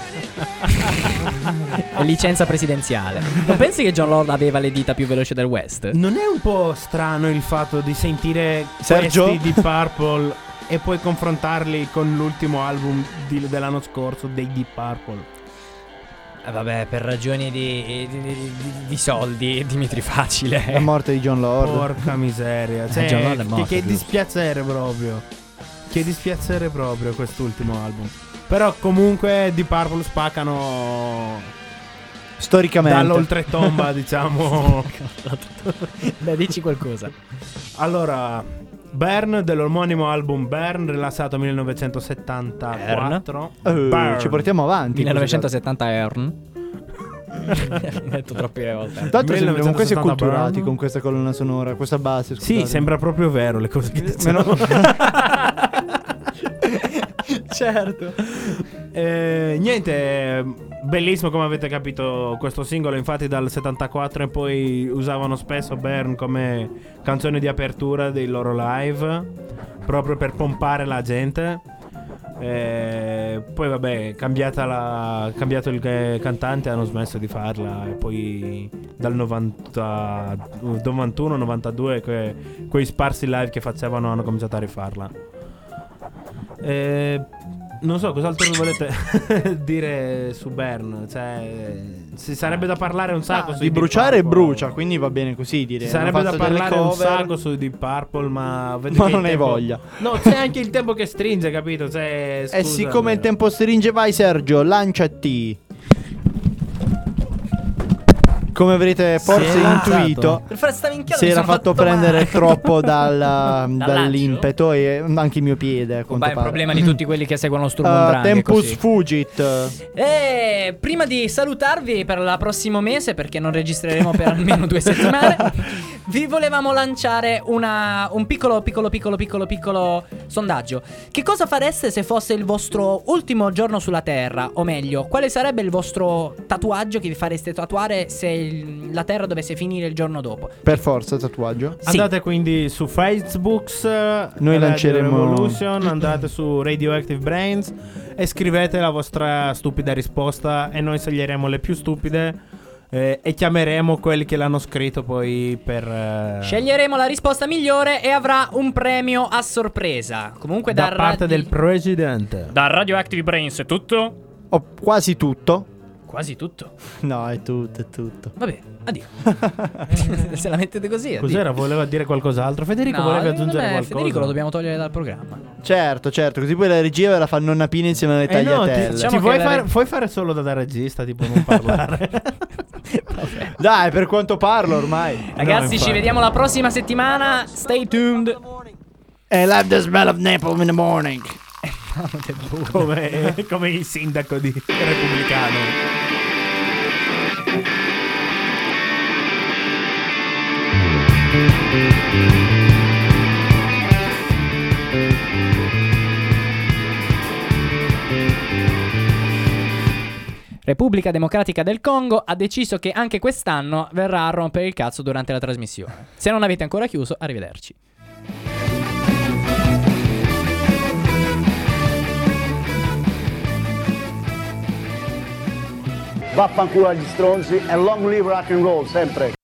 Licenza presidenziale. Non pensi che Jon Lord aveva le dita più veloci del West? Non è un po' strano il fatto di sentire Sergio? questi di Purple e poi confrontarli con l'ultimo album di- dell'anno scorso dei Deep Purple? Eh, vabbè, per ragioni di, di, di- di- di soldi, Dimitri Facile. La morte di Jon Lord. Porca miseria. Cioè, Jon Lord è che, morto, che giusto. dispiacere proprio. Che dispiacere proprio quest'ultimo album. Però comunque Deep Purple spaccano Storicamente. dall'oltretomba, diciamo. Beh, dici qualcosa. Allora, Burn, dell'omonimo album Burn, rilasciato millenovecentosettantaquattro. Eh, Burn. ci portiamo avanti. millenovecentosettanta Earn. Detto troppe volte. Tanto sembriamo quasi millenovecentosettanta acculturati Burn. con questa colonna sonora, questa base. Sì, scusate. sembra proprio vero le cose che Meno- diciamo. Certo. Eh, niente, bellissimo come avete capito questo singolo. Infatti dal settantaquattro e poi usavano spesso Burn come canzone di apertura dei loro live, proprio per pompare la gente. Eh, poi vabbè, cambiata la, cambiato il eh, cantante, hanno smesso di farla. E poi dal novanta, novantuno novantadue que, quei sparsi live che facevano hanno cominciato a rifarla. Eh, non so cos'altro volete dire su Burn. Cioè, si sarebbe da parlare un sacco Ah, su di bruciare brucia, quindi va bene così dire. Ci sarebbe da Hanno fatto delle parlare un cover, sacco su Deep Purple, ma vedo ma che il non hai tempo- voglia. No, c'è anche il tempo che stringe, capito? Cioè, E scusa, siccome il eh. tempo stringe, vai Sergio, lanciati. Come avrete forse Sì, intuito, Stavi inchiaro, si mi era sono fatto fatto prendere male. troppo dal, dall'impeto e anche il mio piede. a quanto Beh, è il pare. problema di tutti quelli che seguono lo Sturm und Uh, Drang, è Tempus così. Fugit. E prima di salutarvi per il prossimo mese, perché non registreremo per almeno due settimane, vi volevamo lanciare una, un piccolo, piccolo, piccolo, piccolo, piccolo sondaggio. Che cosa fareste se fosse il vostro ultimo giorno sulla Terra? O meglio, quale sarebbe il vostro tatuaggio che vi fareste tatuare se il- la Terra dovesse finire il giorno dopo? Per forza tatuaggio. Sì. Andate quindi su Facebook, Noi lanceremo- Revolution, andate su Radioactive Brains e scrivete la vostra stupida risposta e noi sceglieremo le più stupide eh, e chiameremo quelli che l'hanno scritto poi per eh, Sceglieremo la risposta migliore e avrà un premio a sorpresa. Comunque da da parte radi- del presidente. Da Radioactive Brains è tutto? Ho quasi tutto. Quasi tutto. No, è tutto, è tutto. Vabbè, addio. Se la mettete così, addio. Cos'era? Voleva dire qualcos'altro? Federico No, voleva eh, aggiungere vabbè, qualcosa? Federico lo dobbiamo togliere dal programma. Certo, certo, così poi la regia ve la fa nonna Pina insieme alle Eh no, ti, tagliatelle. Diciamo ti che vuoi, la- fare, puoi fare solo da, da regista, tipo non parlare. Dai, per quanto parlo ormai. Ragazzi, infatti. ci vediamo la prossima settimana. Stay tuned. I love the smell of napalm in the morning. come, come il sindaco di repubblicano. Repubblica Democratica del Congo ha deciso che anche quest'anno verrà a rompere il cazzo durante la trasmissione. Se non avete ancora chiuso, arrivederci. Vaffanculo agli stronzi e long live rock and roll, sempre.